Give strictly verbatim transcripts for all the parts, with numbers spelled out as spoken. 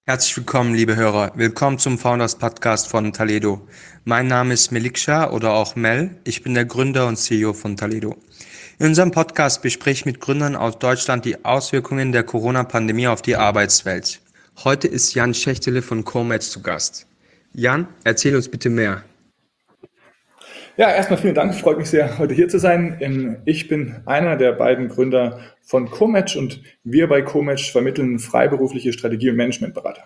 Herzlich willkommen, liebe Hörer. Willkommen zum Founders Podcast von Taledo. Mein Name ist Meliksha oder auch Mel. Ich bin der Gründer und C E O von Taledo. In unserem Podcast bespreche ich mit Gründern aus Deutschland die Auswirkungen der Corona-Pandemie auf die Arbeitswelt. Heute ist Jan Schächtele von Comatch zu Gast. Jan, erzähl uns bitte mehr. Ja, erstmal vielen Dank. Freut mich sehr, heute hier zu sein. Ich bin einer der beiden Gründer von Comatch und wir bei Comatch vermitteln freiberufliche Strategie- und Managementberater.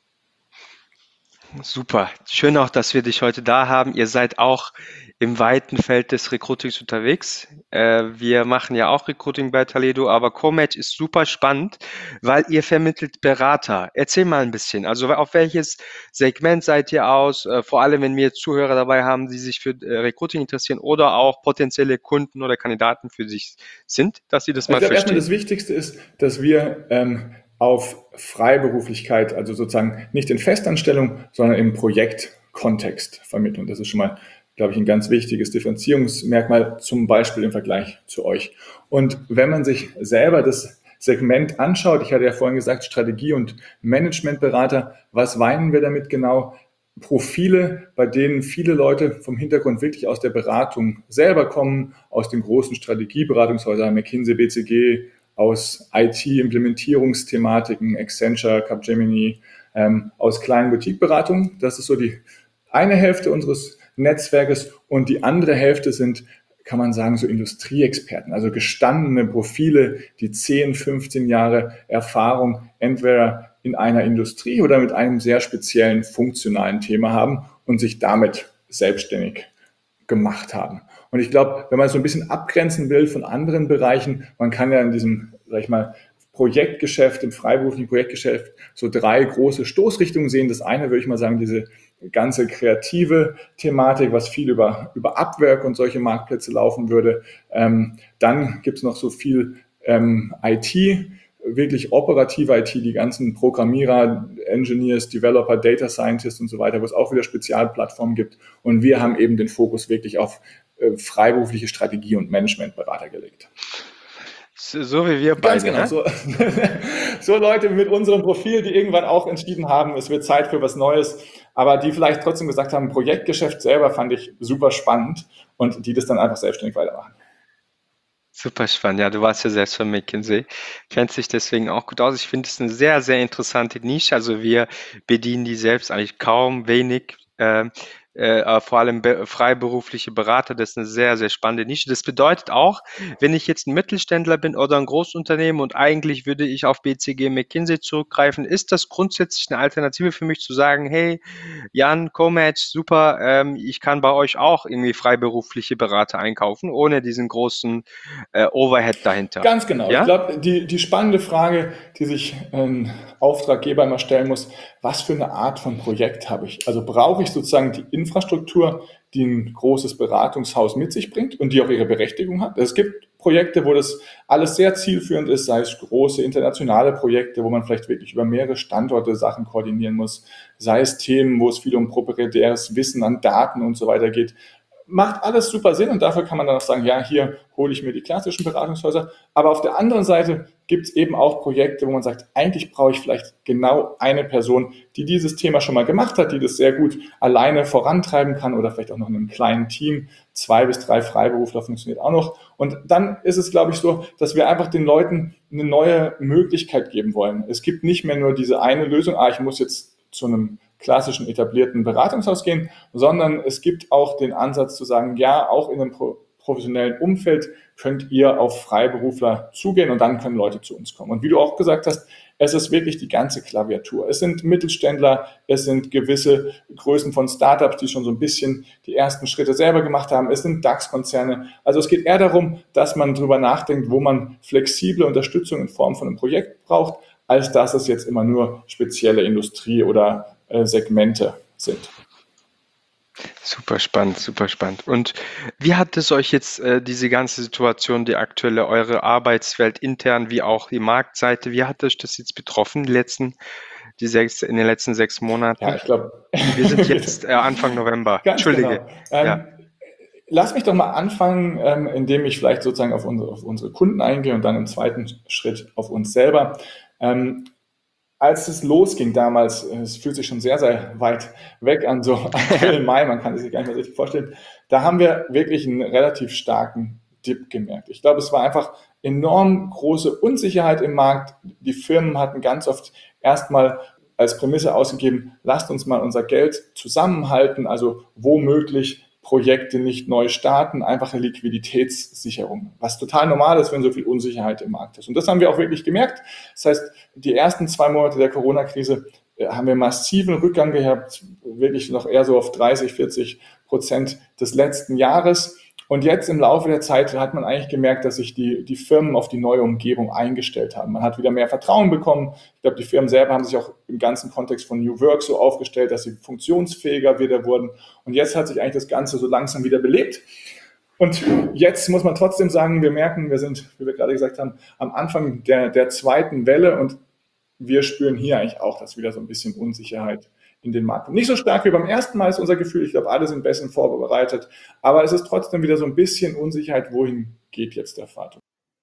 Super. Schön auch, dass wir dich heute da haben. Ihr seid auch im weiten Feld des Recruitings unterwegs. Äh, wir machen ja auch Recruiting bei Taledo, aber Comatch ist super spannend, weil ihr vermittelt Berater. Erzähl mal ein bisschen. Also auf welches Segment seid ihr aus? Äh, vor allem, wenn wir Zuhörer dabei haben, die sich für äh, Recruiting interessieren oder auch potenzielle Kunden oder Kandidaten für sich sind, dass sie das Ich mal glaube, erstmal verstehen. das Wichtigste ist, dass wir ähm, auf Freiberuflichkeit, also sozusagen nicht in Festanstellung, sondern im Projektkontext vermitteln. Das ist schon mal, glaube ich, ein ganz wichtiges Differenzierungsmerkmal, zum Beispiel im Vergleich zu euch. Und wenn man sich selber das Segment anschaut, ich hatte ja vorhin gesagt, Strategie- und Managementberater, was meinen wir damit genau? Profile, bei denen viele Leute vom Hintergrund wirklich aus der Beratung selber kommen, aus den großen Strategieberatungshäusern, McKinsey, B C G, aus I T-Implementierungsthematiken, Accenture, Capgemini, ähm, aus kleinen Boutique-Beratungen. Das ist so die eine Hälfte unseres Netzwerkes und die andere Hälfte sind, kann man sagen, so Industrieexperten, also gestandene Profile, die zehn, fünfzehn Jahre Erfahrung entweder in einer Industrie oder mit einem sehr speziellen funktionalen Thema haben und sich damit selbstständig gemacht haben. Und ich glaube, wenn man es so ein bisschen abgrenzen will von anderen Bereichen, man kann ja in diesem, sag ich mal, Projektgeschäft, im freiberuflichen Projektgeschäft so drei große Stoßrichtungen sehen. Das eine würde ich mal sagen, diese ganze kreative Thematik, was viel über, über Upwork und solche Marktplätze laufen würde. Ähm, dann gibt es noch so viel ähm, I T, wirklich operative I T, die ganzen Programmierer, Engineers, Developer, Data Scientists und so weiter, wo es auch wieder Spezialplattformen gibt. Und wir haben eben den Fokus wirklich auf äh, freiberufliche Strategie- und Managementberater gelegt. So, so wie wir Ganz beide, genau, hä? so, so Leute mit unserem Profil, die irgendwann auch entschieden haben, es wird Zeit für was Neues, aber die vielleicht trotzdem gesagt haben, Projektgeschäft selber fand ich super spannend und die das dann einfach selbstständig weitermachen. Super spannend. Ja, du warst ja selbst von McKinsey, kennst dich deswegen auch gut aus. Ich finde es eine sehr, sehr interessante Nische. Also wir bedienen die selbst eigentlich kaum, wenig. ähm, äh, äh, vor allem be freiberufliche Berater, das ist eine sehr, sehr spannende Nische. Das bedeutet auch, wenn ich jetzt ein Mittelständler bin oder ein Großunternehmen und eigentlich würde ich auf B C G, McKinsey zurückgreifen, ist das grundsätzlich eine Alternative für mich zu sagen, hey, Jan, Comatch, super, ähm, ich kann bei euch auch irgendwie freiberufliche Berater einkaufen, ohne diesen großen äh, Overhead dahinter. Ganz genau. Ich Ja? glaube, die, die spannende Frage, die sich ein Auftraggeber immer stellen muss, was für eine Art von Projekt habe ich? Also brauche ich sozusagen die Infrastruktur, die ein großes Beratungshaus mit sich bringt und die auch ihre Berechtigung hat? Es gibt Projekte, wo das alles sehr zielführend ist, sei es große internationale Projekte, wo man vielleicht wirklich über mehrere Standorte Sachen koordinieren muss, sei es Themen, wo es viel um proprietäres Wissen an Daten und so weiter geht. Macht alles super Sinn und dafür kann man dann auch sagen, ja, hier hole ich mir die klassischen Beratungshäuser. Aber auf der anderen Seite gibt es eben auch Projekte, wo man sagt, eigentlich brauche ich vielleicht genau eine Person, die dieses Thema schon mal gemacht hat, die das sehr gut alleine vorantreiben kann oder vielleicht auch noch in einem kleinen Team. Zwei bis drei Freiberufler funktioniert auch noch. Und dann ist es, glaube ich, so, dass wir einfach den Leuten eine neue Möglichkeit geben wollen. Es gibt nicht mehr nur diese eine Lösung, ah, ich muss jetzt zu einem klassischen etablierten Beratungshaus gehen, sondern es gibt auch den Ansatz zu sagen, ja, auch in einem professionellen Umfeld könnt ihr auf Freiberufler zugehen und dann können Leute zu uns kommen. Und wie du auch gesagt hast, es ist wirklich die ganze Klaviatur. Es sind Mittelständler, es sind gewisse Größen von Startups, die schon so ein bisschen die ersten Schritte selber gemacht haben. Es sind DAX-Konzerne. Also es geht eher darum, dass man darüber nachdenkt, wo man flexible Unterstützung in Form von einem Projekt braucht, als dass es jetzt immer nur spezielle Industrie oder äh, Segmente sind. Super spannend, super spannend. Und wie hat es euch jetzt äh, diese ganze Situation, die aktuelle, eure Arbeitswelt intern wie auch die Marktseite, wie hat euch das jetzt betroffen, die letzten, die sechs, in den letzten sechs Ja, Monaten? ich glaube, Wir sind jetzt äh, Anfang November. ganz Entschuldige. genau. Ja. Ähm, lass mich doch mal anfangen, ähm, indem ich vielleicht sozusagen auf unsere, auf unsere Kunden eingehe und dann im zweiten Schritt auf uns selber. Ähm, als es losging damals, es fühlt sich schon sehr, sehr weit weg an, so April, Mai, man kann es sich gar nicht mehr richtig vorstellen, da haben wir wirklich einen relativ starken Dip gemerkt. Ich glaube, es war einfach enorm große Unsicherheit im Markt. Die Firmen hatten ganz oft erstmal als Prämisse ausgegeben, lasst uns mal unser Geld zusammenhalten, also womöglich Projekte nicht neu starten, einfache Liquiditätssicherung, was total normal ist, wenn so viel Unsicherheit im Markt ist. Und das haben wir auch wirklich gemerkt. Das heißt, die ersten zwei Monate der Corona-Krise äh, haben wir massiven Rückgang gehabt, wirklich noch eher so auf dreißig, vierzig Prozent des letzten Jahres. Und jetzt im Laufe der Zeit hat man eigentlich gemerkt, dass sich die, die Firmen auf die neue Umgebung eingestellt haben. Man hat wieder mehr Vertrauen bekommen. Ich glaube, die Firmen selber haben sich auch im ganzen Kontext von New Work so aufgestellt, dass sie funktionsfähiger wieder wurden. Und jetzt hat sich eigentlich das Ganze so langsam wieder belebt. Und jetzt muss man trotzdem sagen, wir merken, wir sind, wie wir gerade gesagt haben, am Anfang der, der zweiten Welle und wir spüren hier eigentlich auch, dass wieder so ein bisschen Unsicherheit in den Markt. Nicht so stark wie beim ersten Mal ist unser Gefühl. Ich glaube, alle sind bestens vorbereitet. Aber es ist trotzdem wieder so ein bisschen Unsicherheit, wohin geht jetzt der Pfad.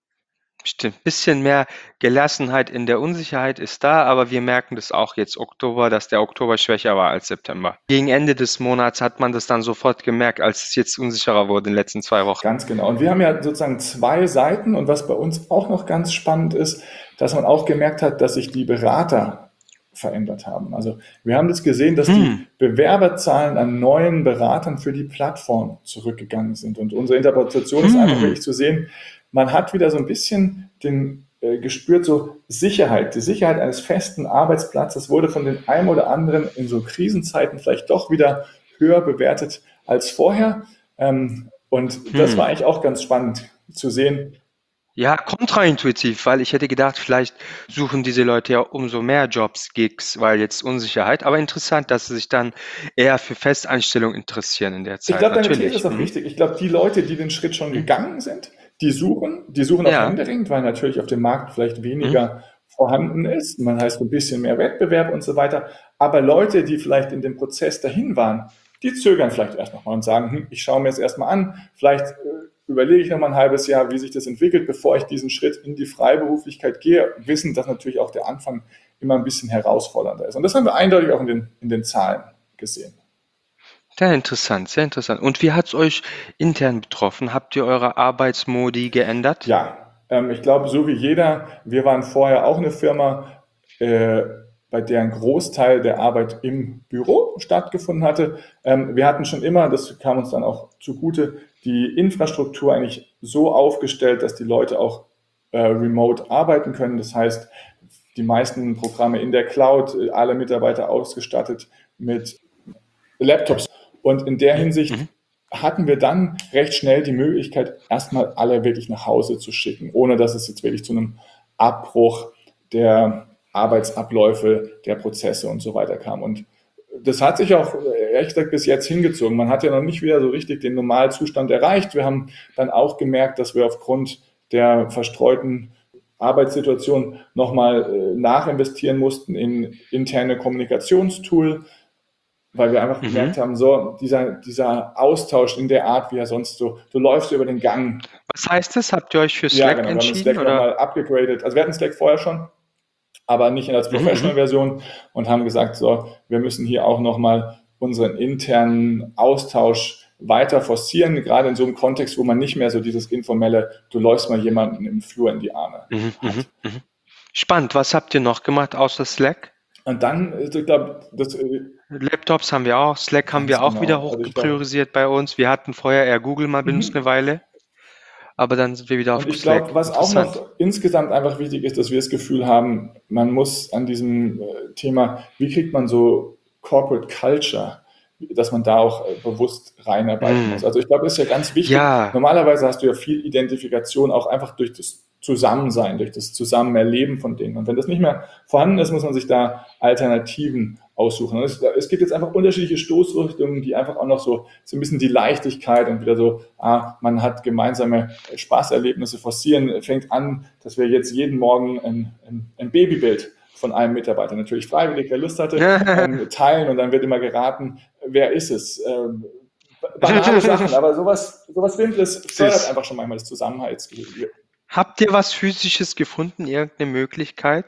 Stimmt. Ein bisschen mehr Gelassenheit in der Unsicherheit ist da, aber wir merken das auch jetzt Oktober, dass der Oktober schwächer war als September. Gegen Ende des Monats hat man das dann sofort gemerkt, als es jetzt unsicherer wurde in den letzten zwei Wochen. Ganz genau. Und wir haben ja sozusagen zwei Seiten. Und was bei uns auch noch ganz spannend ist, dass man auch gemerkt hat, dass sich die Berater verändert haben. Also wir haben das gesehen, dass hm. die Bewerberzahlen an neuen Beratern für die Plattform zurückgegangen sind. Und unsere Interpretation hm. ist einfach wirklich zu sehen, man hat wieder so ein bisschen den äh, gespürt, so Sicherheit, die Sicherheit eines festen Arbeitsplatzes wurde von den einen oder anderen in so Krisenzeiten vielleicht doch wieder höher bewertet als vorher. Ähm, und hm. das war eigentlich auch ganz spannend zu sehen. Ja, kontraintuitiv, weil ich hätte gedacht, vielleicht suchen diese Leute ja umso mehr Jobs, Gigs, weil jetzt Unsicherheit. Aber interessant, dass sie sich dann eher für Festanstellung interessieren in der Zeit. Ich glaube, deine Natürlich. These ist auch Mhm. wichtig. Ich glaube, die Leute, die den Schritt schon gegangen sind, die suchen, die suchen auch Ja. händeringend, weil natürlich auf dem Markt vielleicht weniger Mhm. vorhanden ist. Man heißt ein bisschen mehr Wettbewerb und so weiter. Aber Leute, die vielleicht in dem Prozess dahin waren, die zögern vielleicht erst nochmal und sagen, hm, ich schaue mir jetzt erstmal an, vielleicht äh, überlege ich nochmal ein halbes Jahr, wie sich das entwickelt, bevor ich diesen Schritt in die Freiberuflichkeit gehe, wissen, dass natürlich auch der Anfang immer ein bisschen herausfordernder ist. Und das haben wir eindeutig auch in den, in den Zahlen gesehen. Sehr interessant, sehr interessant. Und wie hat es euch intern betroffen? Habt ihr eure Arbeitsmodi geändert? Ja, ähm, ich glaube, so wie jeder, wir waren vorher auch eine Firma, äh, bei der ein Großteil der Arbeit im Büro stattgefunden hatte. Ähm, wir hatten schon immer, das kam uns dann auch zugute, die Infrastruktur eigentlich so aufgestellt, dass die Leute auch äh, remote arbeiten können. Das heißt, die meisten Programme in der Cloud, alle Mitarbeiter ausgestattet mit Laptops. Und in der Hinsicht Mhm. hatten wir dann recht schnell die Möglichkeit, erstmal alle wirklich nach Hause zu schicken, ohne dass es jetzt wirklich zu einem Abbruch der Arbeitsabläufe, der Prozesse und so weiter kam. Und das hat sich auch ehrlich gesagt bis jetzt hingezogen. Man hat ja noch nicht wieder so richtig den Normalzustand erreicht. Wir haben dann auch gemerkt, dass wir aufgrund der verstreuten Arbeitssituation nochmal äh, nachinvestieren mussten in interne Kommunikationstool, weil wir einfach Mhm. gemerkt haben, so dieser, dieser Austausch in der Art, wie er sonst so, du läufst über den Gang. Was heißt das? Habt ihr euch für Ja, Slack genau, wir haben entschieden? Slack Oder? nochmal abgegradet. Also wir hatten Slack vorher schon, aber nicht in als Mhm, mhm. Professional-Version und haben gesagt, so, wir müssen hier auch nochmal unseren internen Austausch weiter forcieren, gerade in so einem Kontext, wo man nicht mehr so dieses informelle, du läufst mal jemanden im Flur in die Arme Mhm, hat. mhm, mhm. Spannend. Was habt ihr noch gemacht außer Slack? Und dann, ich glaube, das äh, Laptops haben wir auch, Slack haben ganz wir auch genau. wieder Also ich glaube, hochgepriorisiert bei uns. Wir hatten vorher eher Google mal benutzt mhm. eine Weile, aber dann sind wir wieder auf Und ich Slack. glaube, was auch Interessant. noch insgesamt einfach wichtig ist, dass wir das Gefühl haben, man muss an diesem äh, Thema, wie kriegt man so Corporate Culture, dass man da auch äh, bewusst reinarbeiten muss. Hm. Also ich glaube, das ist ja ganz wichtig. Ja, Normalerweise hast du ja viel Identifikation auch einfach durch das Zusammensein, durch das Zusammenerleben von Dingen. Und wenn das nicht mehr vorhanden ist, muss man sich da Alternativen aussuchen. Und es, es gibt jetzt einfach unterschiedliche Stoßrichtungen, die einfach auch noch so, so ein bisschen die Leichtigkeit und wieder so, ah, man hat gemeinsame Spaßerlebnisse forcieren, fängt an, dass wir jetzt jeden Morgen ein, ein, ein Babybild von einem Mitarbeiter, natürlich freiwillig, wer Lust hatte, ähm, teilen und dann wird immer geraten, wer ist es? Ähm, banale Sachen, aber sowas, sowas Simples fördert einfach schon manchmal das Zusammenhaltsgefühl. Habt ihr was Physisches gefunden, irgendeine Möglichkeit,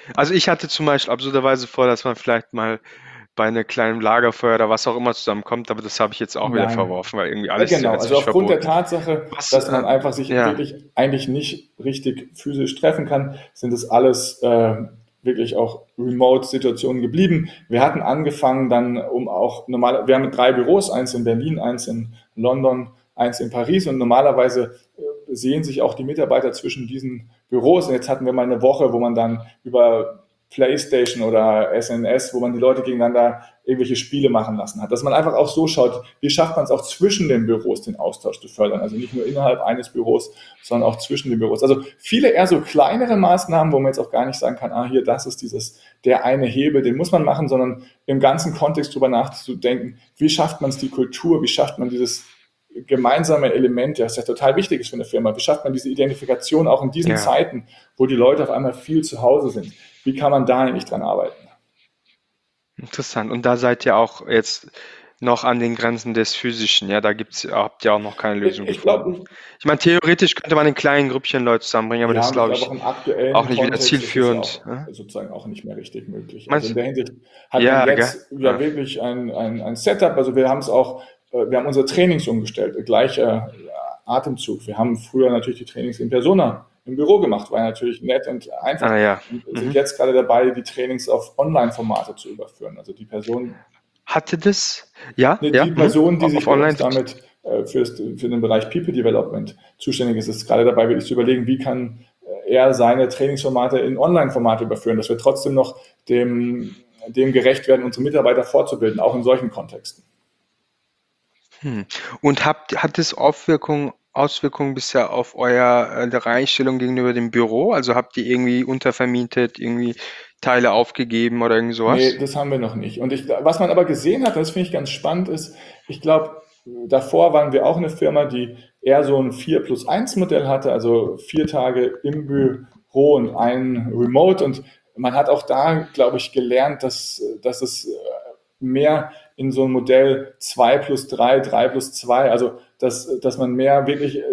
Also ich hatte zum Beispiel absurderweise vor, dass man vielleicht mal bei einer kleinen Lagerfeuer oder was auch immer zusammenkommt, aber das habe ich jetzt auch wieder Nein. verworfen, weil irgendwie Ja, alles ist ja genau. Also letztlich aufgrund der verboten. Tatsache, Was, dass man äh, einfach sich ja, wirklich eigentlich nicht richtig physisch treffen kann, sind es alles äh, wirklich auch Remote-Situationen geblieben. Wir hatten angefangen dann, um auch normal, wir haben drei Büros, eins in Berlin, eins in London, eins in Paris und normalerweise äh, sehen sich auch die Mitarbeiter zwischen diesen Büros. Und jetzt hatten wir mal eine Woche, wo man dann über PlayStation oder S N S, wo man die Leute gegeneinander irgendwelche Spiele machen lassen hat. Dass man einfach auch so schaut, wie schafft man es auch zwischen den Büros, den Austausch zu fördern. Also nicht nur innerhalb eines Büros, sondern auch zwischen den Büros. Also viele eher so kleinere Maßnahmen, wo man jetzt auch gar nicht sagen kann, ah, hier, das ist dieses, der eine Hebel, den muss man machen, sondern im ganzen Kontext drüber nachzudenken, wie schafft man es, die Kultur, wie schafft man dieses gemeinsame Element, das ja total wichtig ist für eine Firma. Wie schafft man diese Identifikation auch in diesen ja, Zeiten, wo die Leute auf einmal viel zu Hause sind? Wie kann man da eigentlich dran arbeiten? interessant. Und da seid ihr auch jetzt noch an den Grenzen des Physischen, ja, da gibt's, habt ihr auch noch keine Ich, Lösung ich gefunden. glaube, Ich meine, theoretisch könnte man in kleinen Grüppchen Leute zusammenbringen, aber das ja, ist, und ich glaube glaube auch ich, im aktuellen auch nicht wieder Kontext ist es ja zielführend. auch Ja? sozusagen auch nicht mehr richtig möglich. Also in Meinst du? der Hinsicht hat man Ja, gell? jetzt ja Ja. wirklich ein, ein, ein Setup. Also wir haben es auch, äh, wir haben unsere Trainings umgestellt, gleicher Atemzug. Wir haben früher natürlich die Trainings in Persona im Büro gemacht, war natürlich nett und einfach. Ah ja. Und sind Mhm. jetzt gerade dabei, die Trainings auf Online-Formate zu überführen. Also die Person, Hatte das? Ja, ne, ja. die Mhm. Person, die Auf sich bei uns Online. damit äh, fürs, für den Bereich People Development zuständig ist, ist gerade dabei, wirklich zu überlegen, wie kann äh, er seine Trainingsformate in Online-Formate überführen, dass wir trotzdem noch dem, dem gerecht werden, unsere Mitarbeiter fortzubilden, auch in solchen Kontexten. Hm. Und habt, hat es Auswirkungen, Auswirkungen bisher auf euer äh, der Einstellung gegenüber dem Büro? Also habt ihr irgendwie untervermietet, irgendwie Teile aufgegeben oder irgend Nee, sowas? das haben wir noch nicht. Und ich, was man aber gesehen hat, das finde ich ganz spannend, ist, ich glaube, davor waren wir auch eine Firma, die eher so ein vier plus eins Modell hatte, also vier Tage im Büro und ein Remote. Und man hat auch da, glaube ich, gelernt, dass, dass es äh, mehr in so ein Modell zwei plus drei, drei plus zwei, also dass, dass man mehr wirklich äh,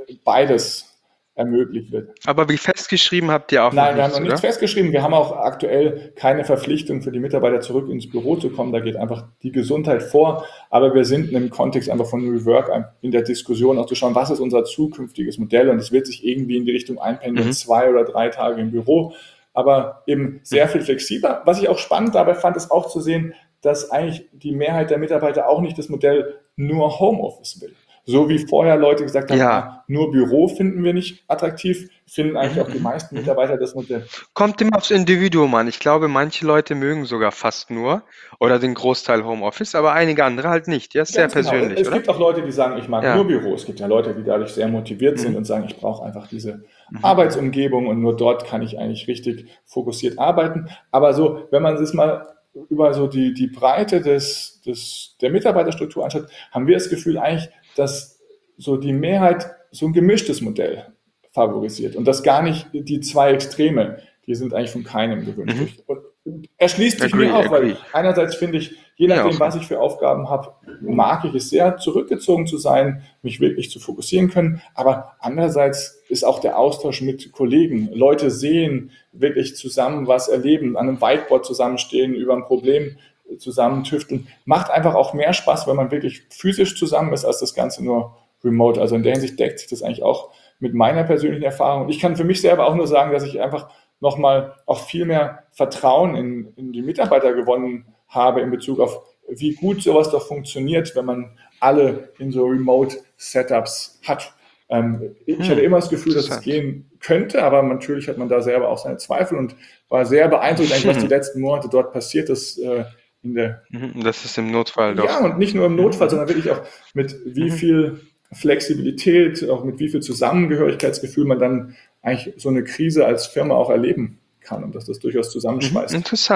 beides ermöglicht wird. Aber wie festgeschrieben habt ihr auch noch Nein, wir haben noch nichts, nichts oder? festgeschrieben. Wir haben auch aktuell keine Verpflichtung für die Mitarbeiter zurück ins Büro zu kommen. Da geht einfach die Gesundheit vor. Aber wir sind im Kontext einfach von New Work in der Diskussion auch zu schauen, was ist unser zukünftiges Modell? Und es wird sich irgendwie in die Richtung einpendeln, Mhm. zwei oder drei Tage im Büro, aber eben sehr Mhm. viel flexibler. Was ich auch spannend dabei fand, ist auch zu sehen, dass eigentlich die Mehrheit der Mitarbeiter auch nicht das Modell nur Homeoffice will. So wie vorher Leute gesagt haben, Ja. ah, nur Büro finden wir nicht attraktiv, finden eigentlich Mhm, auch die mhm, meisten mhm. Mitarbeiter das Modell. Kommt immer aufs Individuum an. Ich glaube, manche Leute mögen sogar fast nur oder den Großteil Homeoffice, aber einige andere halt nicht. Ja, ist sehr Ganz genau. persönlich, Es oder? gibt auch Leute, die sagen, ich mag nur Ja. Büro. Es gibt ja Leute, die dadurch sehr motiviert sind Mhm. und sagen, ich brauche einfach diese Mhm. Mhm. Arbeitsumgebung und nur dort kann ich eigentlich richtig fokussiert arbeiten. Aber so, wenn man sich mal über so die, die Breite des, des, der Mitarbeiterstruktur anschaut, haben wir das Gefühl eigentlich, dass so die Mehrheit so ein gemischtes Modell favorisiert und das gar nicht die zwei Extreme, die sind eigentlich von keinem gewünscht. Mhm. Und erschließt sich mir Agree, auch, weil agree. einerseits finde ich, je Mir nachdem, auch, was ja. ich für Aufgaben habe, mag ich es sehr, zurückgezogen zu sein, mich wirklich zu fokussieren können. Aber andererseits ist auch der Austausch mit Kollegen, Leute sehen, wirklich zusammen was erleben, an einem Whiteboard zusammenstehen, über ein Problem zusammen tüfteln, macht einfach auch mehr Spaß, wenn man wirklich physisch zusammen ist, als das Ganze nur remote. Also in der Hinsicht deckt sich das eigentlich auch mit meiner persönlichen Erfahrung. Ich kann für mich selber auch nur sagen, dass ich einfach nochmal auch viel mehr Vertrauen in, in die Mitarbeiter gewonnen habe in Bezug auf, wie gut sowas doch funktioniert, wenn man alle in so Remote-Setups hat. Ähm, ich hatte Hm. immer das Gefühl, dass es Interessant. gehen könnte, aber natürlich hat man da selber auch seine Zweifel und war sehr beeindruckt, eigentlich, was die letzten Monate dort passiert ist. Äh, in der, Mhm. Das ist im Notfall ja, doch. und nicht nur im Mhm. Notfall, Mhm. sondern wirklich auch mit wie Mhm. viel Flexibilität, auch mit wie viel Zusammengehörigkeitsgefühl man dann eigentlich so eine Krise als Firma auch erleben kann und dass das durchaus Mhm. zusammenschweißt. Interessant.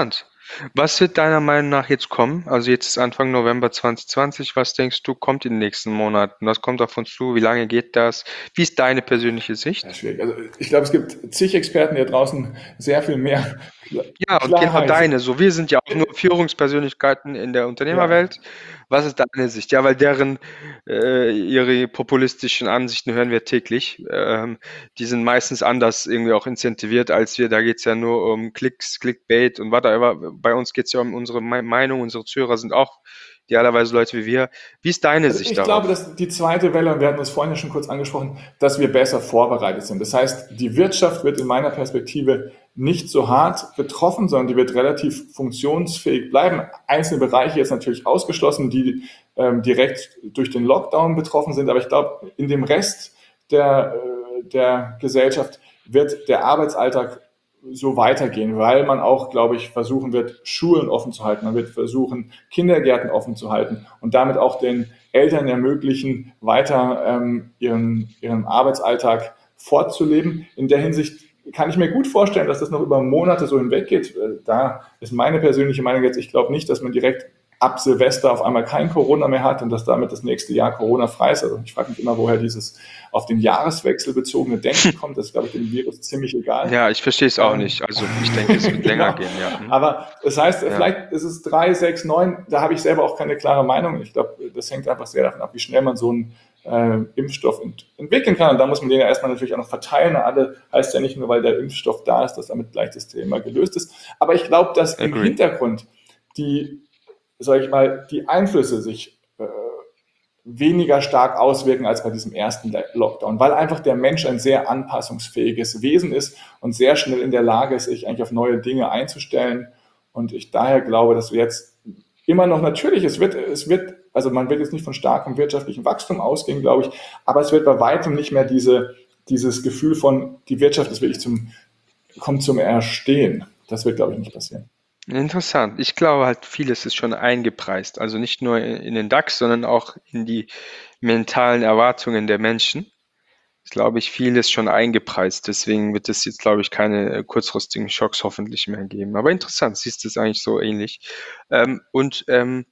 Was wird deiner Meinung nach jetzt kommen? Also jetzt ist Anfang November zwanzig zwanzig. Was denkst du, kommt in den nächsten Monaten? Was kommt auf uns zu? Wie lange geht das? Wie ist deine persönliche Ja, Sicht? schwierig. Also ich glaube, es gibt zig Experten, die da draußen sehr viel mehr Ja, und genau Klarheit. deine. So, wir sind ja auch nur Führungspersönlichkeiten in der Ja, Unternehmerwelt. Was ist deine Sicht? Ja, weil deren äh, ihre populistischen Ansichten hören wir täglich. Ähm, die sind meistens anders irgendwie auch incentiviert als wir. Da geht's ja nur um Klicks, Clickbait und whatever. Bei uns geht's ja um unsere Me- Meinung. Unsere Zuhörer sind auch idealerweise Leute wie wir. Wie ist deine also Sicht ich glaube, darauf? dass die zweite Welle, und wir hatten das vorhin ja schon kurz angesprochen, dass wir besser vorbereitet sind. Das heißt, die Wirtschaft wird in meiner Perspektive nicht so hart betroffen, sondern die wird relativ funktionsfähig bleiben. Einzelne Bereiche jetzt natürlich ausgeschlossen, die ähm, direkt durch den Lockdown betroffen sind. Aber ich glaube, in dem Rest der, äh, der Gesellschaft wird der Arbeitsalltag so weitergehen, weil man auch, glaube ich, versuchen wird, Schulen offen zu halten. Man wird versuchen, Kindergärten offen zu halten und damit auch den Eltern ermöglichen, weiter ähm, ihren, ihren Arbeitsalltag fortzuleben. In der Hinsicht kann ich mir gut vorstellen, dass das noch über Monate so hinweggeht. Da ist meine persönliche Meinung jetzt, ich glaube nicht, dass man direkt ab Silvester auf einmal kein Corona mehr hat und dass damit das nächste Jahr Corona-frei ist. Also ich frage mich immer, woher dieses auf den Jahreswechsel bezogene Denken kommt. Das ist, glaube ich, dem Virus ziemlich egal. Ja, ich verstehe es auch Ähm, nicht. Also ich denke, es wird länger genau. gehen, ja. Hm? Aber das heißt, Ja, vielleicht ist es drei, sechs, neun, da habe ich selber auch keine klare Meinung. Ich glaube, das hängt einfach sehr davon ab, wie schnell man so einen äh, Impfstoff ent entwickeln kann. Und da muss man den ja erstmal natürlich auch noch verteilen. Alle heißt ja nicht nur, weil der Impfstoff da ist, dass damit gleich das Thema gelöst ist. Aber ich glaube, dass im agree. Hintergrund die, sage ich mal, die Einflüsse sich äh, weniger stark auswirken als bei diesem ersten Lockdown, weil einfach der Mensch ein sehr anpassungsfähiges Wesen ist und sehr schnell in der Lage ist, sich eigentlich auf neue Dinge einzustellen. Und ich daher glaube, dass wir jetzt immer noch natürlich, es wird, es wird, also man wird jetzt nicht von starkem wirtschaftlichen Wachstum ausgehen, glaube ich, aber es wird bei weitem nicht mehr diese, dieses Gefühl von, die Wirtschaft ist wirklich zum, kommt zum Erstehen. Das wird, glaube ich, nicht passieren. Interessant. Ich glaube halt, vieles ist schon eingepreist. Also nicht nur in in den DAX, sondern auch in die mentalen Erwartungen der Menschen. Ist, glaube ich, vieles schon eingepreist. Deswegen wird es jetzt, glaube ich, keine äh, kurzfristigen Schocks hoffentlich mehr geben. Aber interessant, siehst du es eigentlich so ähnlich. Ähm, und ähm,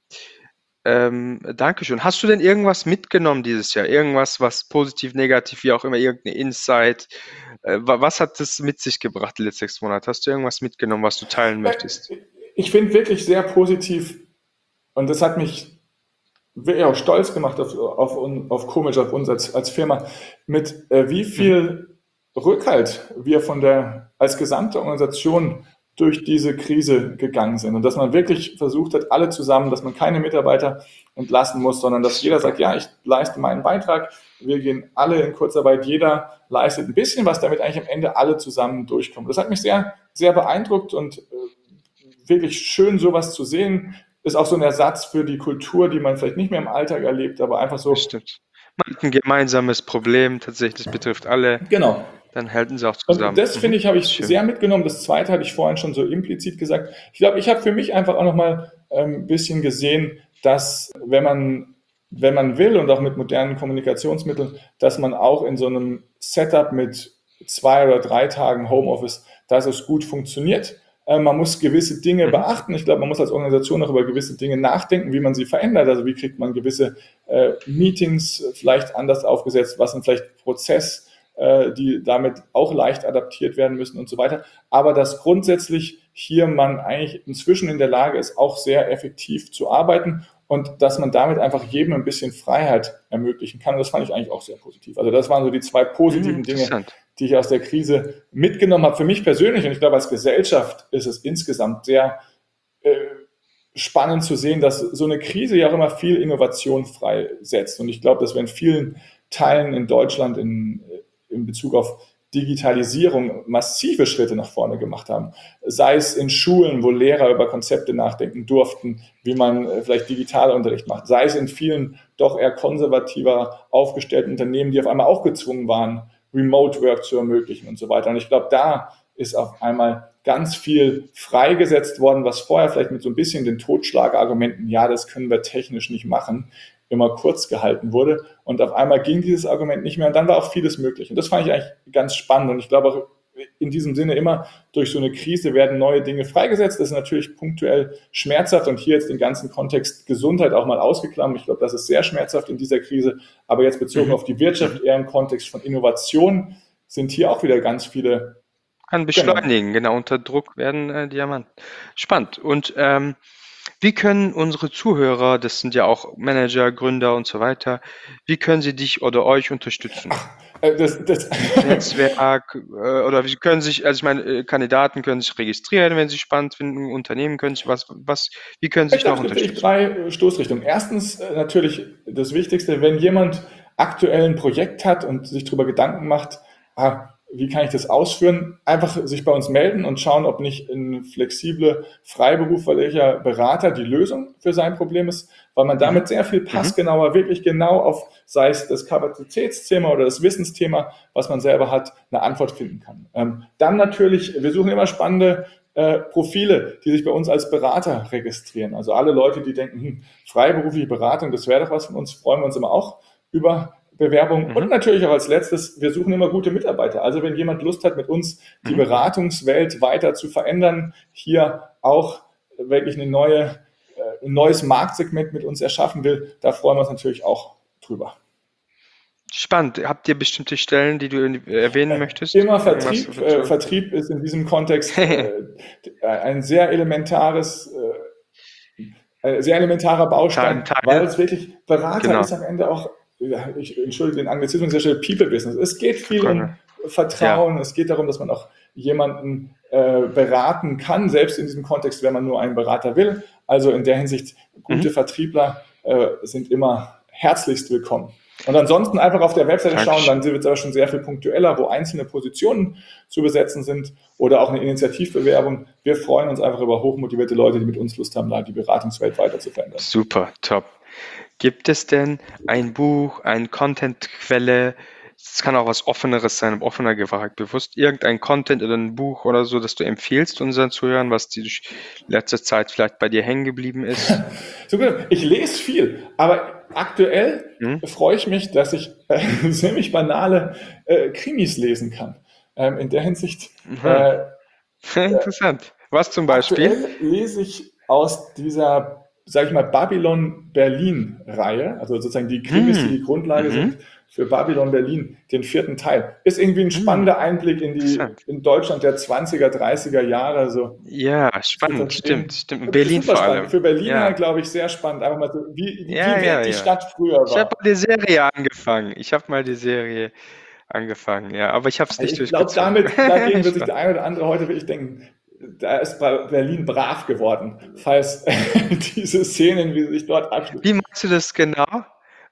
ähm, Dankeschön. Hast du denn irgendwas mitgenommen dieses Jahr? Irgendwas, was positiv, negativ, wie auch immer, irgendeine Insight? Äh, wa- was hat das mit sich gebracht, die letzten sechs Monate? Hast du irgendwas mitgenommen, was du teilen möchtest? Ich finde wirklich sehr positiv, und das hat mich wirklich auch stolz gemacht auf, auf, auf Komisch, auf uns als, als Firma, mit äh, wie Mhm. viel Rückhalt wir von der, als gesamte Organisation durch diese Krise gegangen sind. Und dass man wirklich versucht hat, alle zusammen, dass man keine Mitarbeiter entlassen muss, sondern dass jeder Super. sagt, ja, ich leiste meinen Beitrag. Wir gehen alle in Kurzarbeit, jeder leistet ein bisschen was, damit eigentlich am Ende alle zusammen durchkommen. Das hat mich sehr, sehr beeindruckt und äh, wirklich schön, sowas zu sehen. Ist auch so ein Ersatz für die Kultur, die man vielleicht nicht mehr im Alltag erlebt, aber einfach Das so, stimmt. Man hat ein gemeinsames Problem, tatsächlich, das betrifft alle, genau. dann halten sie auch Und zusammen. das, finde Mhm. ich, habe Ist ich schön. sehr mitgenommen. Das zweite hatte ich vorhin schon so implizit gesagt. Ich glaube, ich habe für mich einfach auch nochmal ähm, ein bisschen gesehen, dass wenn man, wenn man will und auch mit modernen Kommunikationsmitteln, dass man auch in so einem Setup mit zwei oder drei Tagen Homeoffice, dass es gut funktioniert. Äh, man muss gewisse Dinge Mhm. beachten. Ich glaube, man muss als Organisation auch über gewisse Dinge nachdenken, wie man sie verändert. Also wie kriegt man gewisse äh, Meetings vielleicht anders aufgesetzt? Was sind vielleicht Prozess äh, die damit auch leicht adaptiert werden müssen und so weiter. Aber dass grundsätzlich hier man eigentlich inzwischen in der Lage ist, auch sehr effektiv zu arbeiten und dass man damit einfach jedem ein bisschen Freiheit ermöglichen kann. Und das fand ich eigentlich auch sehr positiv. Also das waren so die zwei Mhm, positiven Dinge, interessant. die ich aus der Krise mitgenommen habe. Für mich persönlich, und ich glaube, als Gesellschaft ist es insgesamt sehr äh, spannend zu sehen, dass so eine Krise ja auch immer viel Innovation freisetzt. Und ich glaube, dass wir in vielen Teilen in Deutschland in, in Bezug auf Digitalisierung massive Schritte nach vorne gemacht haben. Sei es in Schulen, wo Lehrer über Konzepte nachdenken durften, wie man äh, vielleicht Digitalunterricht macht. Sei es in vielen doch eher konservativer aufgestellten Unternehmen, die auf einmal auch gezwungen waren, Remote Work zu ermöglichen und so weiter. Und ich glaube, da ist auf einmal ganz viel freigesetzt worden, was vorher vielleicht mit so ein bisschen den Totschlagargumenten, ja, das können wir technisch nicht machen, immer kurz gehalten wurde. Und auf einmal ging dieses Argument nicht mehr und dann war auch vieles möglich. Und das fand ich eigentlich ganz spannend. Und ich glaube auch, in diesem Sinne immer, durch so eine Krise werden neue Dinge freigesetzt. Das ist natürlich punktuell schmerzhaft und hier jetzt den ganzen Kontext Gesundheit auch mal ausgeklammert. Ich glaube, das ist sehr schmerzhaft in dieser Krise. Aber jetzt bezogen mhm. auf die Wirtschaft, eher im Kontext von Innovation, sind hier auch wieder ganz viele. Kann beschleunigen, genau, genau unter Druck werden äh, Diamanten. Spannend. Und ähm, wie können unsere Zuhörer, das sind ja auch Manager, Gründer und so weiter, wie können sie dich oder euch unterstützen? Ach, äh, das, das Netzwerk äh, oder wie können sich, also ich meine, äh, Kandidaten können sich registrieren, wenn sie spannend finden, Unternehmen können sich was, was, wie können sie sich ich noch glaube, unterstützen? Es gibt drei Stoßrichtungen. Erstens äh, natürlich das Wichtigste, wenn jemand aktuell ein Projekt hat und sich darüber Gedanken macht, ah, wie kann ich das ausführen? Einfach sich bei uns melden und schauen, ob nicht ein flexibler, freiberuflicher Berater die Lösung für sein Problem ist, weil man damit sehr viel passgenauer, wirklich genau auf, sei es das Kapazitätsthema oder das Wissensthema, was man selber hat, eine Antwort finden kann. Ähm, dann natürlich, wir suchen immer spannende äh, Profile, die sich bei uns als Berater registrieren. Also alle Leute, die denken, hm, freiberufliche Beratung, das wäre doch was von uns, freuen wir uns immer auch über Bewerbung. Mhm. Und natürlich auch als letztes, wir suchen immer gute Mitarbeiter. Also wenn jemand Lust hat, mit uns die mhm. Beratungswelt weiter zu verändern, hier auch wirklich eine neue, ein neues Marktsegment mit uns erschaffen will, da freuen wir uns natürlich auch drüber. Spannend. Habt ihr bestimmte Stellen, die du erwähnen möchtest? Immer Vertrieb. Äh, Vertrieb ist in diesem Kontext äh, ein sehr elementares, äh, ein sehr elementarer Baustein, Teil, Teil. weil es wirklich Berater genau. ist am Ende auch, ja, ich entschuldige den Anglizismus an dieser Stelle, People-Business. Es geht viel um Vertrauen, ja. es geht darum, dass man auch jemanden äh, beraten kann, selbst in diesem Kontext, wenn man nur einen Berater will. Also in der Hinsicht, gute mhm. Vertriebler äh, sind immer herzlichst willkommen. Und ansonsten einfach auf der Webseite schauen, dann wird es aber schon sehr viel punktueller, wo einzelne Positionen zu besetzen sind oder auch eine Initiativbewerbung. Wir freuen uns einfach über hochmotivierte Leute, die mit uns Lust haben, da die Beratungswelt weiter zu verändern. Super, top. Gibt es denn ein Buch, eine Content-Quelle, es kann auch was Offeneres sein, offener gefragt, bewusst, irgendein Content oder ein Buch oder so, das du empfiehlst unseren Zuhörern, was die durch letzte Zeit vielleicht bei dir hängen geblieben ist? Ich lese viel, aber aktuell hm? freue ich mich, dass ich äh, ziemlich banale äh, Krimis lesen kann. Ähm, in der Hinsicht. Äh, Interessant. Was zum Beispiel? Aktuell lese ich aus dieser, sage ich mal, Babylon-Berlin-Reihe, also sozusagen die Krimis, hm. die die Grundlage mhm. sind für Babylon Berlin, den vierten Teil. Ist irgendwie ein spannender Einblick in die in Deutschland der zwanziger, dreißiger Jahre. So. Ja, spannend, stimmt, stimmt. Berlin vor allem. Für Berliner, ja. glaube ich, sehr spannend. Einfach mal so, wie, wie ja, ja, die ja. Stadt früher war. Ich habe mal die Serie angefangen. Ich habe mal die Serie angefangen, ja, aber ich habe es nicht durchgezogen. Ich glaube, damit dagegen wird sich der eine oder andere heute wirklich denken, da ist Berlin brav geworden, falls diese Szenen, wie sie sich dort abspielen. Wie machst du das genau?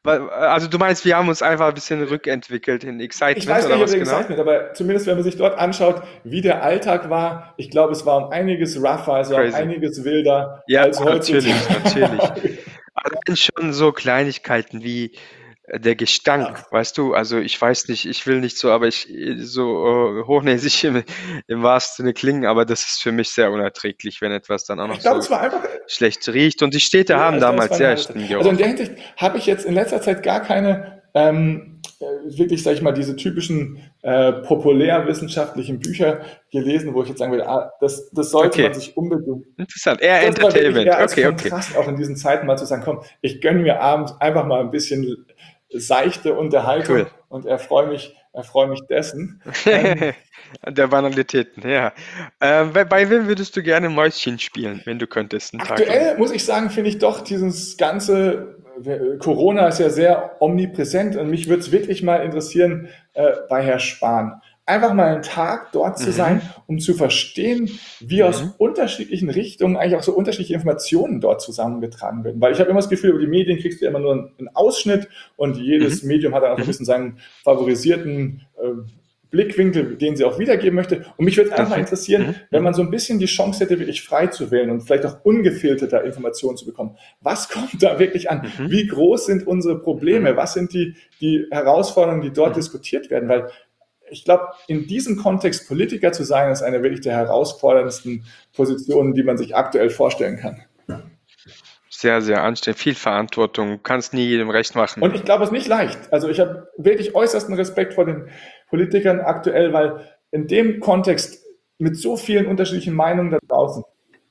Also du meinst, wir haben uns einfach ein bisschen rückentwickelt in Excitement? Ich weiß nicht, oder was genau? Excitement, aber zumindest wenn man sich dort anschaut, wie der Alltag war, ich glaube, es war um einiges rougher, es war um einiges wilder ja, als heutzutage. Natürlich, natürlich. Allein schon so Kleinigkeiten wie der Gestank, ja. weißt du, also ich weiß nicht, ich will nicht so, aber ich so uh, hochnäsig im, im wahrsten Sinne klingen, aber das ist für mich sehr unerträglich, wenn etwas dann auch noch glaub, so einfach, schlecht riecht. Und die Städte ja, haben damals sehr streng gerochen. Also in der Hinsicht habe ich jetzt in letzter Zeit gar keine ähm, wirklich, sag ich mal, diese typischen äh, populärwissenschaftlichen Bücher gelesen, wo ich jetzt sagen würde, ah, das, das sollte okay. man sich unbedingt. Interessant, eher das Entertainment. Eher als okay, Kontrast okay. auch in diesen Zeiten mal zu sagen, komm, ich gönne mir abends einfach mal ein bisschen seichte Unterhaltung cool. und erfreue mich, erfreue mich dessen. ähm, Der Banalitäten, ja. Ähm, bei, bei wem würdest du gerne Mäuschen spielen, wenn du könntest? Einen Aktuell Tag muss ich sagen, finde ich doch dieses ganze, Corona ist ja sehr omnipräsent und mich würde es wirklich mal interessieren äh, bei Herr Spahn. Einfach mal einen Tag dort zu mhm. sein, um zu verstehen, wie mhm. aus unterschiedlichen Richtungen eigentlich auch so unterschiedliche Informationen dort zusammengetragen werden. Weil ich habe immer das Gefühl, über die Medien kriegst du immer nur einen Ausschnitt und jedes mhm. Medium hat dann auch ein bisschen seinen favorisierten äh, Blickwinkel, den sie auch wiedergeben möchte. Und mich würde einfach mal interessieren, mhm. wenn man so ein bisschen die Chance hätte, wirklich frei zu wählen und vielleicht auch ungefilterter Informationen zu bekommen. Was kommt da wirklich an? Mhm. Wie groß sind unsere Probleme? Was sind die, die Herausforderungen, die dort mhm. diskutiert werden? Weil ich glaube, in diesem Kontext Politiker zu sein, ist eine wirklich der herausforderndsten Positionen, die man sich aktuell vorstellen kann. Sehr, sehr anstrengend, viel Verantwortung, kannst nie jedem recht machen. Und ich glaube, es ist nicht leicht. Also ich habe wirklich äußersten Respekt vor den Politikern aktuell, weil in dem Kontext mit so vielen unterschiedlichen Meinungen da draußen.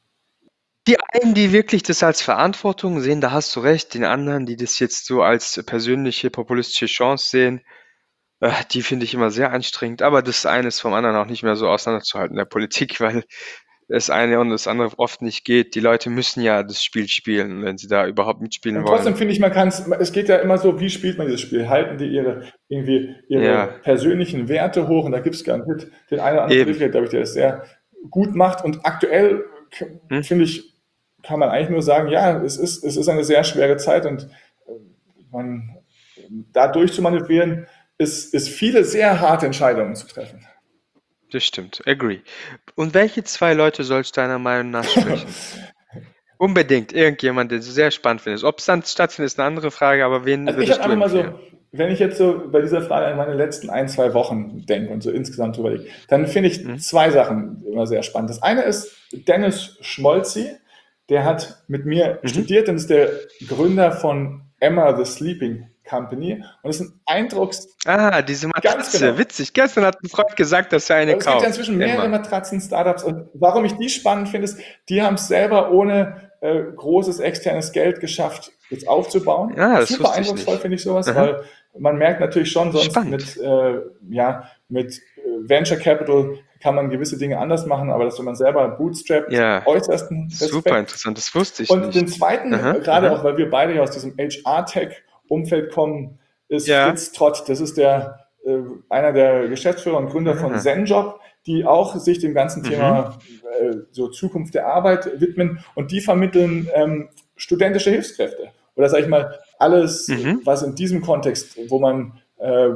Die einen, die wirklich das als Verantwortung sehen, da hast du recht. Den anderen, die das jetzt so als persönliche populistische Chance sehen, äh, die finde ich immer sehr anstrengend. Aber das eine ist vom anderen auch nicht mehr so auseinanderzuhalten in der Politik, weil das eine und das andere oft nicht geht. Die Leute müssen ja das Spiel spielen, wenn sie da überhaupt mitspielen Und trotzdem wollen. finde ich, man kann es, es geht ja immer so, wie spielt man dieses Spiel? Halten die ihre, irgendwie ihre Ja. persönlichen Werte hoch? Und da gibt es garantiert den einen oder anderen Eben. Politiker, glaube ich, der das sehr gut macht. Und aktuell, k- Hm? finde ich, kann man eigentlich nur sagen, ja, es ist, es ist eine sehr schwere Zeit und äh, man, da durchzumanövrieren, ist, ist viele sehr harte Entscheidungen zu treffen. Das stimmt, agree. Und welche zwei Leute sollst du deiner Meinung nach sprechen? Unbedingt, irgendjemand, den du sehr spannend findest. Ob es dann stattfindet, ist eine andere Frage, aber wen Also ich würdest habe du einfach mal so, empfehlen? wenn ich jetzt so bei dieser Frage an meine letzten ein, zwei Wochen denke und so insgesamt drüber liege, dann finde ich Mhm. zwei Sachen immer sehr spannend. Das eine ist Dennis Schmolzi, der hat mit mir Mhm. studiert und ist der Gründer von Emma the Sleeping Company und ist ein Eindrucks... Ah, diese Matratze, genau. witzig. Gestern hat ein Freund gesagt, dass er eine Es gibt ja kauft. inzwischen mehrere Emma. Matratzen-Startups und warum ich die spannend finde, ist, die haben es selber ohne äh, großes externes Geld geschafft, jetzt aufzubauen. Ah, das Super wusste ich eindrucksvoll nicht. finde ich sowas, Aha. weil man merkt natürlich schon sonst Spannend. mit, äh, ja, mit äh, Venture Capital kann man gewisse Dinge anders machen, aber dass wenn man selber bootstrapped, Ja, äußersten super Respekt. interessant, das wusste ich Und den nicht. zweiten, Aha, gerade aha. auch, weil wir beide ja aus diesem H R-Tech-Umfeld kommen, ist Ja. Fritz Trott. Das ist der, äh, einer der Geschäftsführer und Gründer von Ah. ZenJob, die auch sich dem ganzen Mhm. Thema äh, so Zukunft der Arbeit widmen und die vermitteln ähm, studentische Hilfskräfte. Oder sage ich mal, alles, Mhm. was in diesem Kontext, wo man, äh,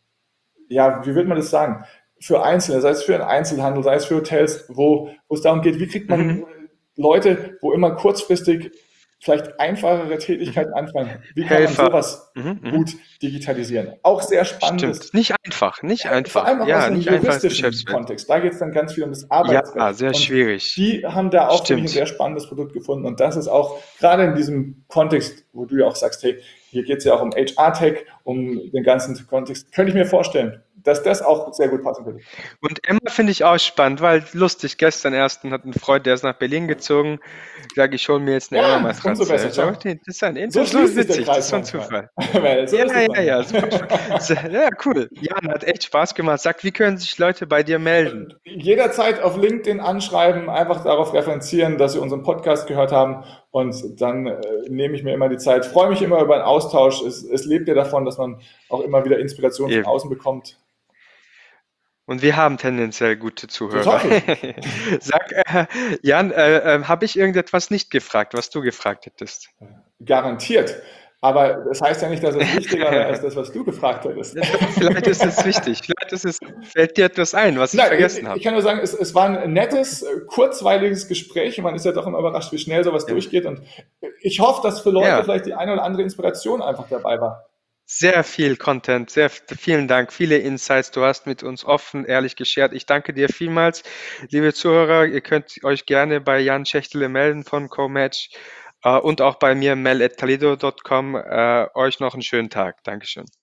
ja, wie würde man das sagen, für Einzelne, sei es für den Einzelhandel, sei es für Hotels, wo, wo es darum geht, wie kriegt man Mhm. Leute, wo immer kurzfristig vielleicht einfachere Tätigkeiten anfangen, wie kann man Helfer. sowas Mhm, mhm. gut digitalisieren? Auch sehr spannendes. Stimmt. Nicht einfach, nicht Ja, einfach. vor allem auch aus Ja, einem nicht einfach ins juristischen Geschäftsfeld. Kontext. Da geht es dann ganz viel um das Ja, Arbeitsrecht. sehr Und schwierig. die haben da auch, finde ich, ein Stimmt. sehr spannendes Produkt gefunden. Und das ist auch gerade in diesem Kontext, wo du ja auch sagst, hey, hier geht es ja auch um H R-Tech, um den ganzen Kontext, könnte ich mir vorstellen, dass das auch sehr gut passen würde. Und Emma finde ich auch spannend, weil lustig, gestern erst hat ein Freund, der ist nach Berlin gezogen, sage ich, hol mir jetzt eine Ja, Emma-Matratze. umso besser, Ich sag, schau. okay, interessant, So interessant, schließt sich der witzig, das Kreis ist so ein Zufall. manchmal. Weil so Ja, ist es ja, manchmal. ja, super. Sehr- ja, cool. Jan, hat echt Spaß gemacht. Sag, wie können sich Leute bei dir melden? Jederzeit auf LinkedIn anschreiben, einfach darauf referenzieren, dass Sie unseren Podcast gehört haben und dann äh, nehme ich mir immer die Zeit. Freue mich immer über einen Austausch. Es, es lebt ja davon, dass man auch immer wieder Inspiration Eben. von außen bekommt. Und wir haben tendenziell gute Das Zuhörer. hoffe ich. Sag, äh, Jan, äh, äh, habe ich irgendetwas nicht gefragt, was du gefragt hättest? Garantiert. Aber das heißt ja nicht, dass es wichtiger wäre als das, was du gefragt hättest. Vielleicht ist es wichtig. Vielleicht ist es, fällt dir etwas ein, was ich Nein, vergessen ich, habe. ich kann nur sagen, es, es war ein nettes, äh, kurzweiliges Gespräch. Man ist ja doch immer überrascht, wie schnell sowas Ja. durchgeht. Und ich hoffe, dass für Leute Ja. vielleicht die eine oder andere Inspiration einfach dabei war. Sehr viel Content, sehr vielen Dank, viele Insights. Du hast mit uns offen, ehrlich geshared. Ich danke dir vielmals, liebe Zuhörer. Ihr könnt euch gerne bei Jan Schächtele melden von CoMatch äh, und auch bei mir mel at toledo punkt com. Äh, euch noch einen schönen Tag. Dankeschön.